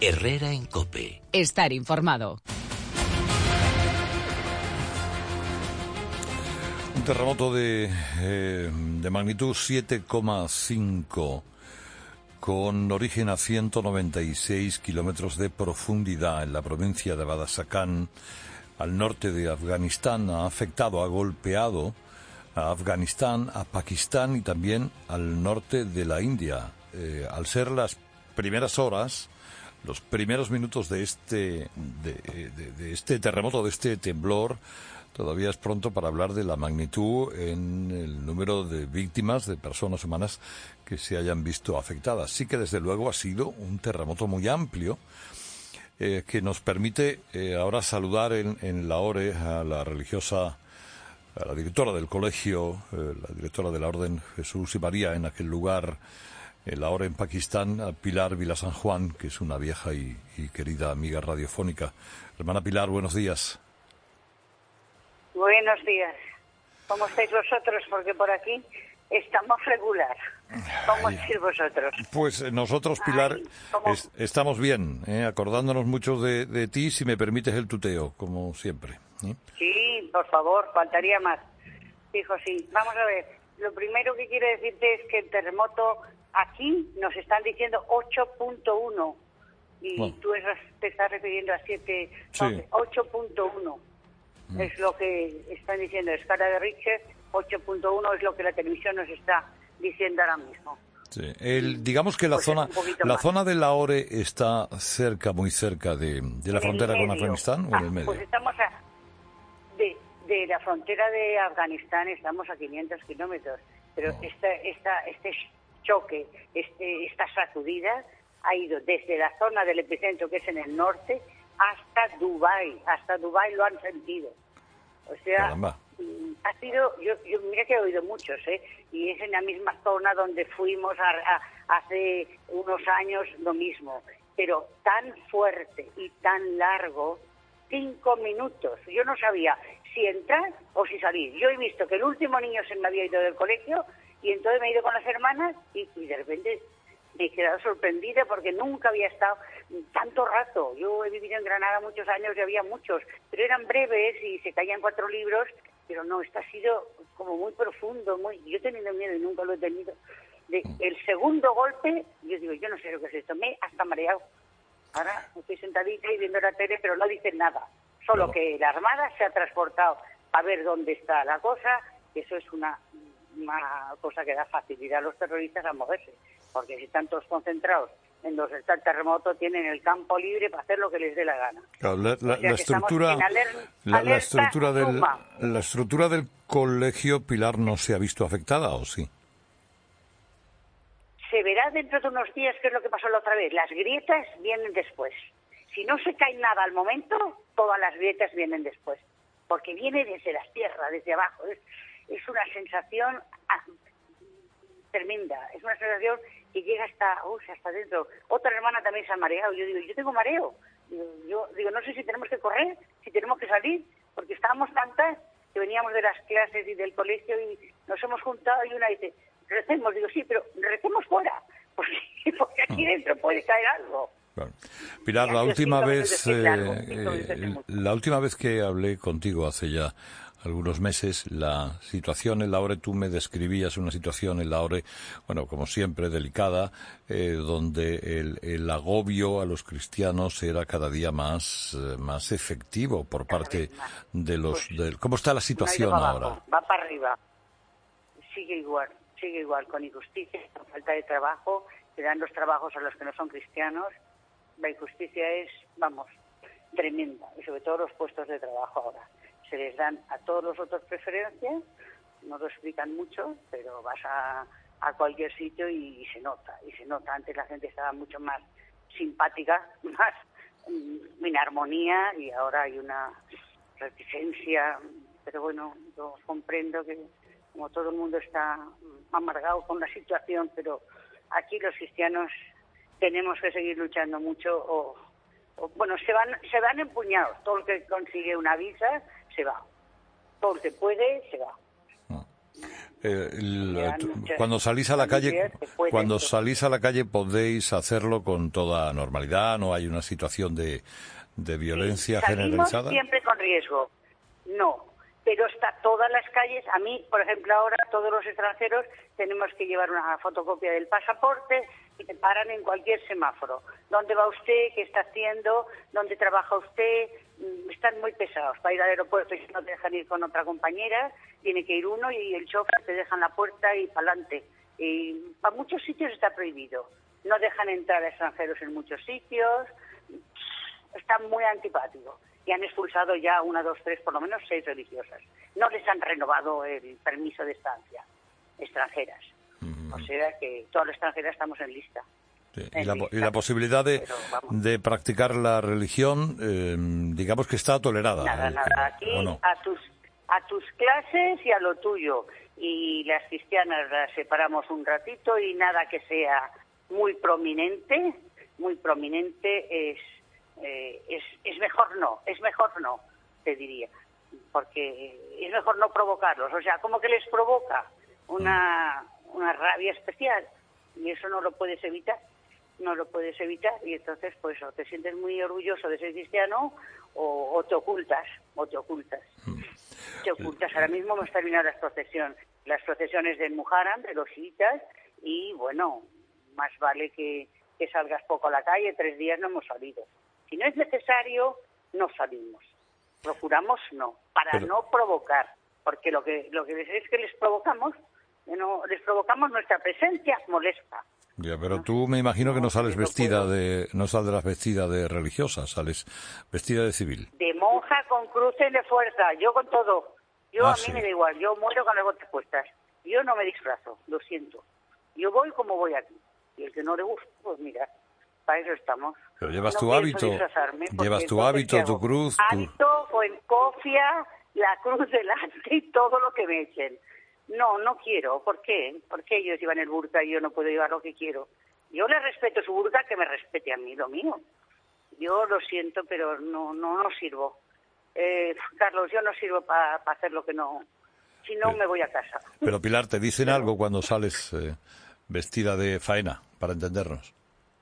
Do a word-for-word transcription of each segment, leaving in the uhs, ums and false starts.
Herrera en COPE. Estar informado. Un terremoto de, eh, de magnitud siete coma cinco con origen a ciento noventa y seis kilómetros de profundidad en la provincia de Badakhshan, al norte de Afganistán. Ha afectado, ha golpeado a Afganistán, a Pakistán y también al norte de la India. Eh, al ser las primeras horas, los primeros minutos de este, de, de, de este terremoto, de este temblor, todavía es pronto para hablar de la magnitud en el número de víctimas, de personas humanas que se hayan visto afectadas. Sí que desde luego ha sido un terremoto muy amplio, eh, que nos permite eh, ahora saludar en, en Lahore a la religiosa, a la directora del colegio, eh, la directora de la Orden Jesús y María en aquel lugar, en Lahore, en Pakistán, a Pilar Vilasan Juan, que es una vieja y, y querida amiga radiofónica. Hermana Pilar, buenos días. Buenos días. ¿Cómo estáis vosotros? Porque por aquí estamos regular. ¿Cómo estáis vosotros? Pues nosotros, Pilar, Ay, es, estamos bien, ¿eh? Acordándonos mucho de, de ti, si me permites el tuteo, como siempre, ¿eh? Sí, por favor, faltaría más. Hijo, sí. Vamos a ver. Lo primero que quiero decirte es que el terremoto aquí nos están diciendo ocho punto uno y bueno, tú te estás refiriendo a siete, sí. ocho punto uno. Es lo que están diciendo, escala de Richter, ocho punto uno es lo que la televisión nos está diciendo ahora mismo. Sí. El, digamos que la pues zona la más. zona de Lahore está cerca, muy cerca de, de la en frontera con Afganistán, ah, o en el medio. Pues estamos a, de, de la frontera de Afganistán estamos a quinientos kilómetros, pero oh. esta, esta, este choque, este, esta sacudida ha ido desde la zona del epicentro, que es en el norte, hasta Dubái, hasta Dubái lo han sentido. O sea, Caramba. ha sido, yo, yo mira que he oído muchos, ¿eh? Y es en la misma zona donde fuimos a, a, hace unos años lo mismo, pero tan fuerte y tan largo, cinco minutos. Yo no sabía si entrar o si salir. Yo he visto que el último niño se me había ido del colegio y entonces me he ido con las hermanas y, y de repente me he quedado sorprendida porque nunca había estado tanto rato. Yo he vivido en Granada muchos años y había muchos, pero eran breves y se caían cuatro libros, pero no, esto ha sido como muy profundo, muy. Yo he tenido miedo y nunca lo he tenido. De, el segundo golpe, yo digo, yo no sé lo que es esto, me he hasta mareado. Ahora estoy sentadita y viendo la tele, pero no dicen nada, solo no. que la Armada se ha transportado a ver dónde está la cosa, que eso es una, una cosa que da facilidad a los terroristas a moverse. Porque si están todos concentrados en donde está el terremoto, tienen el campo libre para hacer lo que les dé la gana. Claro, la, la, o sea la estructura, aler, la, la estructura del, la estructura del colegio, Pilar, no se ha visto afectada, ¿o sí? Se verá dentro de unos días qué es lo que pasó la otra vez. Las grietas vienen después. Si no se cae nada al momento, todas las grietas vienen después. Porque viene desde las tierras, desde abajo. Es, es una sensación ah, tremenda. Es una sensación que llega hasta, uy, hasta dentro. Otra hermana también se ha mareado. Yo digo, yo tengo mareo. Digo, yo digo, no sé si tenemos que correr, si tenemos que salir, porque estábamos tantas que veníamos de las clases y del colegio y nos hemos juntado y una dice, recemos. Digo, sí, pero recemos fuera, porque, porque aquí dentro puede caer algo. Bueno. Pilar, la última vez eh, eh, la última vez que hablé contigo hace ya algunos meses, la situación en Lahore, tú me describías una situación en Lahore, bueno, como siempre, delicada, eh, donde el, el agobio a los cristianos era cada día más eh, más efectivo por parte de los... Pues, de, ¿cómo está la situación va ahora? Abajo, va para arriba, sigue igual, sigue igual, con injusticia, con falta de trabajo, se dan los trabajos a los que no son cristianos. La injusticia es, vamos, tremenda, y sobre todo los puestos de trabajo ahora. Se les dan a todos los otros preferencias, no lo explican mucho, pero vas a, a cualquier sitio y, y se nota, y se nota. Antes la gente estaba mucho más simpática, más mm, en armonía, y ahora hay una reticencia, pero bueno, yo comprendo que como todo el mundo está amargado con la situación, pero aquí los cristianos tenemos que seguir luchando mucho o, o bueno, se van se van empuñados. Todo el que consigue una visa se va. Todo el que puede se va. Eh, el, Ya, tu- muchas cuando salís a la calle, familias que pueden, cuando pues, salís a la calle podéis hacerlo con toda normalidad, no hay una situación de, de sí, violencia salimos generalizada. siempre con riesgo. No, pero está todas las calles. A mí, por ejemplo, ahora todos los extranjeros tenemos que llevar una fotocopia del pasaporte y te paran en cualquier semáforo. ¿Dónde va usted? ¿Qué está haciendo? ¿Dónde trabaja usted? Mm, Están muy pesados. Para ir al aeropuerto y no te dejan ir con otra compañera, tiene que ir uno y el chofer te deja en la puerta y para adelante. Y para muchos sitios está prohibido. No dejan entrar a extranjeros en muchos sitios. Está muy antipático. Y han expulsado ya una, dos, tres, por lo menos seis religiosas. No les han renovado el permiso de estancia, extranjeras. Ujú. O sea que todas las extranjeras estamos en lista. Sí, En Y la, po- y lista. la posibilidad de, Pero vamos, de practicar la religión, eh, digamos que está tolerada. nada, eh, nada. ¿o Aquí no? a tus, a tus clases y a lo tuyo. Y las cristianas las separamos un ratito y nada que sea muy prominente, muy prominente es... Eh, es, es mejor no, es mejor no, te diría, porque es mejor no provocarlos, o sea, como que les provoca una, una rabia especial y eso no lo puedes evitar, no lo puedes evitar y entonces pues o te sientes muy orgulloso de ser cristiano o, o te ocultas, o te ocultas, te ocultas. Ahora mismo hemos terminado las procesiones, las procesiones del Muharram, de los chiitas y bueno, más vale que, que salgas poco a la calle, tres días no hemos salido. Si no es necesario, no salimos. Procuramos no, para Pero- no provocar, porque lo que lo que es que les provocamos, no, les provocamos nuestra presencia molesta. Ya, pero No tú sé, me imagino que no, no sales no vestida puedo. de, no saldrás vestida de religiosa, sales vestida de civil. De monja con cruces de fuerza, yo con todo. Yo Ah, a mí sí. me da igual, yo muero con las botas puestas. Yo no me disfrazo, lo siento. Yo voy como voy aquí. Y el que no le gusta, pues mira, para eso estamos. Pero llevas No tu pienso hábito, disfrazarme, porque llevas tu entonces, hábito, ¿qué tu hago? cruz, tu... Hábito o en cofia, la cruz delante y todo lo que me echen. No, no quiero. ¿Por qué? Porque ellos llevan el burka y yo no puedo llevar lo que quiero. Yo le respeto su burka, que me respete a mí lo mío. Yo lo siento, pero no no no sirvo. Eh, Carlos, yo no sirvo para hacer lo que no... Si no, Pero- me voy a casa. Pero Pilar, ¿te dicen Pero- algo cuando sales eh, vestida de faena, para entendernos?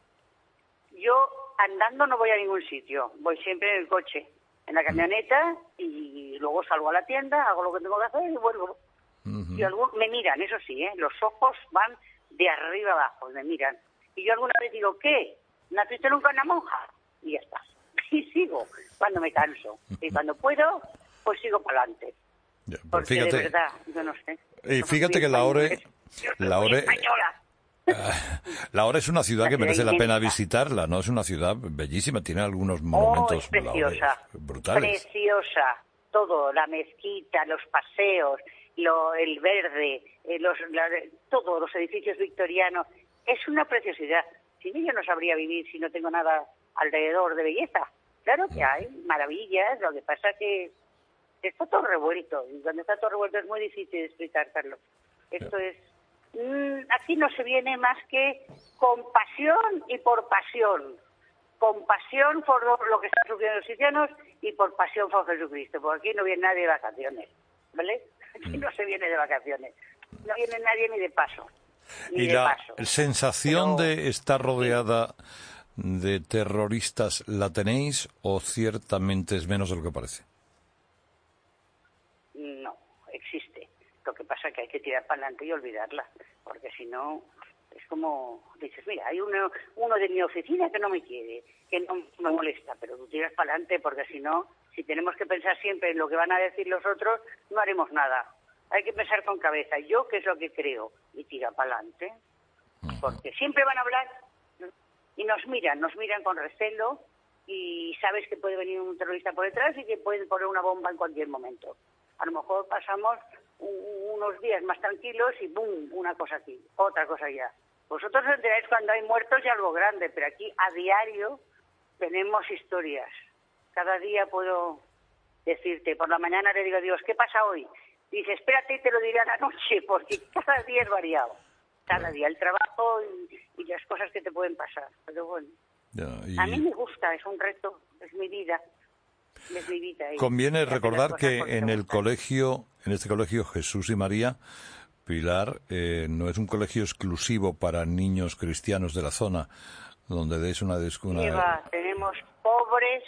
Yo andando no voy a ningún sitio, voy siempre en el coche, en la camioneta y luego salgo a la tienda, hago lo que tengo que hacer y vuelvo. Ujú. Y algún, me miran, eso sí, ¿eh? Los ojos van de arriba abajo, me miran. Y yo alguna vez digo, ¿qué? ¿No has visto nunca una monja? Y ya está. Y sigo cuando me canso. Y cuando puedo, pues sigo para adelante. Ya, pues Porque de fíjate, verdad, yo no sé. y No fíjate soy que Lahore, española, yo no Lahore, soy española. Lahore es una ciudad Una que ciudad merece la pena inmensa. visitarla, ¿no? Es una ciudad bellísima, tiene algunos Oh, monumentos es preciosa, Lahore, brutales. preciosa, todo, la mezquita, los paseos, lo, el verde, eh, los, la- todos los edificios victorianos, es una preciosidad. Sin ello no sabría vivir si no tengo nada alrededor de belleza. Claro que hay maravillas, lo que pasa que está todo revuelto, y cuando está todo revuelto es muy difícil de explicar, Carlos. Esto es... mm, aquí no se viene más que con pasión y por pasión. Con pasión por lo, lo que están sufriendo los cristianos y por pasión por Jesucristo, porque aquí no viene nadie de vacaciones, ¿vale? Aquí no se viene de vacaciones, no viene nadie ni de paso, ni Y de la paso. sensación Pero- de estar rodeada de terroristas, ¿la tenéis o ciertamente es menos de lo que parece? No, existe. Lo que pasa es que hay que tirar para adelante y olvidarla, porque si no, es como, dices, mira, hay uno, uno de mi oficina que no me quiere, que no me molesta, pero tú tiras para adelante porque si no, si tenemos que pensar siempre en lo que van a decir los otros, no haremos nada. Hay que pensar con cabeza, yo qué es lo que creo, y tira para adelante, porque siempre van a hablar y nos miran, nos miran con recelo y sabes que puede venir un terrorista por detrás y que pueden poner una bomba en cualquier momento. A lo mejor pasamos un- unos días más tranquilos y ¡bum!, una cosa aquí, otra cosa allá. Vosotros os enteráis cuando hay muertos y algo grande, pero aquí a diario tenemos historias. Cada día puedo decirte, por la mañana le digo a Dios, ¿qué pasa hoy? Dice, espérate y te lo diré a la noche, porque cada día es variado. Cada día el trabajo y, y las cosas que te pueden pasar. Pero bueno, Ya, y a mí me gusta, es un reto, es mi vida. Es mi vida. y- y conviene hacer las recordar cosas que porque en me el gustan. colegio, en este colegio Jesús y María, Pilar, eh, no es un colegio exclusivo para niños cristianos de la zona, donde deis una... una... Lleva, tenemos pobres,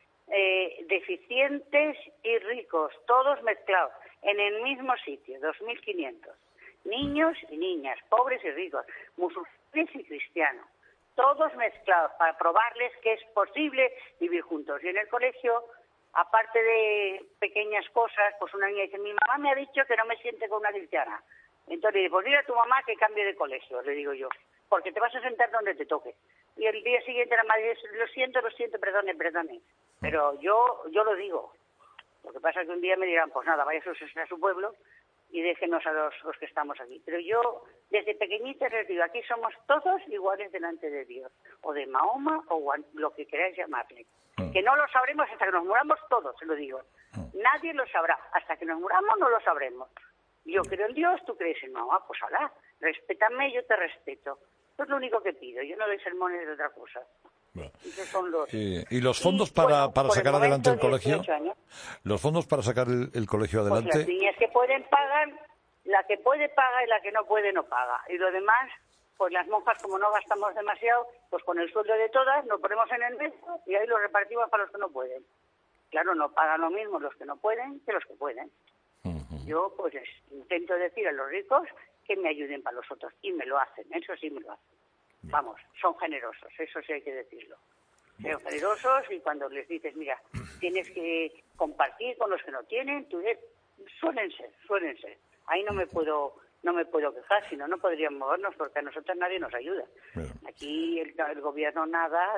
eh, deficientes y ricos, todos mezclados, en el mismo sitio, dos mil quinientos. Niños y niñas, pobres y ricos, musulmanes y cristianos, todos mezclados para probarles que es posible vivir juntos. Y en el colegio, aparte de pequeñas cosas, pues una niña dice, mi mamá me ha dicho que no me siente con una cristiana. Entonces le digo, pues dile a tu mamá que cambie de colegio, le digo yo, porque te vas a sentar donde te toque. Y el día siguiente la madre dice, lo siento, lo siento, perdone, perdone. Pero yo yo lo digo. Lo que pasa es que un día me dirán, pues nada, vaya a su pueblo y déjenos a los, los que estamos aquí. Pero yo, desde pequeñita les digo, aquí somos todos iguales delante de Dios, o de Mahoma, o lo que queráis llamarle. Mm. Que no lo sabremos hasta que nos muramos todos, se lo digo. Mm. Nadie lo sabrá. Hasta que nos muramos no lo sabremos. Yo creo en Dios, tú crees en Mahoma, pues alá, respétame, yo te respeto. Eso es lo único que pido, yo no doy sermones de otra cosa. Bueno. Son los... ¿Y, ¿Y los fondos y, para, bueno, para sacar el adelante el colegio? Años, ¿Los fondos para sacar el, el colegio adelante? Pues las niñas que pueden pagan, la que puede paga y la que no puede no paga. Y lo demás, pues las monjas, como no gastamos demasiado, pues con el sueldo de todas nos ponemos en el medio y ahí lo repartimos para los que no pueden. Claro, no pagan lo mismo los que no pueden que los que pueden. Uh-huh. Yo pues intento decir a los ricos que me ayuden para los otros y me lo hacen, eso sí me lo hacen. Vamos, son generosos, eso sí hay que decirlo. Son generosos y cuando les dices, mira, tienes que compartir con los que no tienen, tú eres, suelen ser, suelen ser. Ahí no me puedo no me puedo quejar, si no, no podríamos movernos porque a nosotros nadie nos ayuda. Bien. Aquí el, el gobierno nada,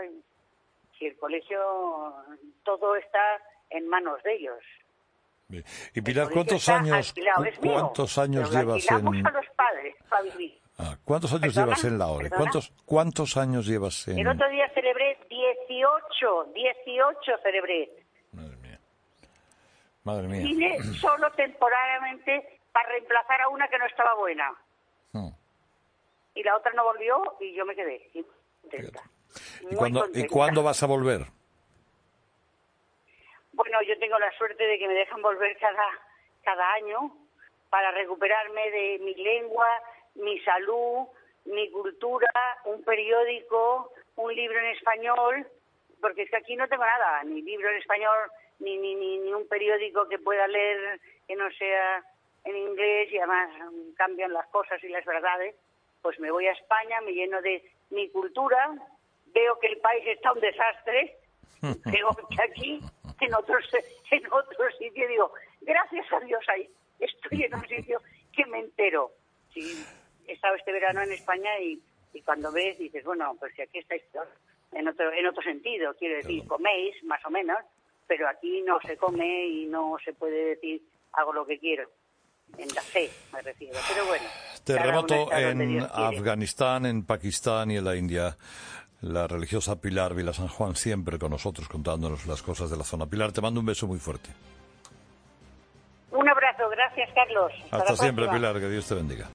si el colegio, todo está en manos de ellos. Bien. Y Pilar, ¿cuántos años, ¿cuántos años llevas en...? A los padres para vivir. Ah, ¿cuántos años ¿Perdona? llevas en la O R E? ¿Cuántos, ¿Cuántos años llevas en...? El otro día celebré dieciocho, dieciocho celebré. Madre mía. Madre mía. Vine solo temporariamente para reemplazar a una que no estaba buena. Hmm. Y la otra no volvió y yo me quedé. Contenta. ¿Y, cuándo, contenta. ¿Y cuándo vas a volver? Bueno, yo tengo la suerte de que me dejan volver cada, cada año para recuperarme de mi lengua, mi salud, mi cultura, un periódico, un libro en español, porque es que aquí no tengo nada, ni libro en español, ni, ni, ni, ni un periódico que pueda leer que no sea en inglés, y además cambian las cosas y las verdades. Pues me voy a España, me lleno de mi cultura, veo que el país está un desastre, veo que aquí, en otros, en otro sitio, digo, gracias a Dios ahí, estoy en un sitio que me entero. Sí, he estado este verano en España y, y cuando ves dices, bueno, pues si aquí estáis en otro, en otro sentido, quiero decir, coméis más o menos, pero aquí no se come y no se puede decir hago lo que quiero. En la fe me refiero, pero bueno. Terremoto en Afganistán, en Pakistán y en la India. La religiosa Pilar Vila San Juan siempre con nosotros contándonos las cosas de la zona. Pilar, te mando un beso muy fuerte. Un abrazo, gracias Carlos. Hasta, Hasta siempre, Pilar, que Dios te bendiga.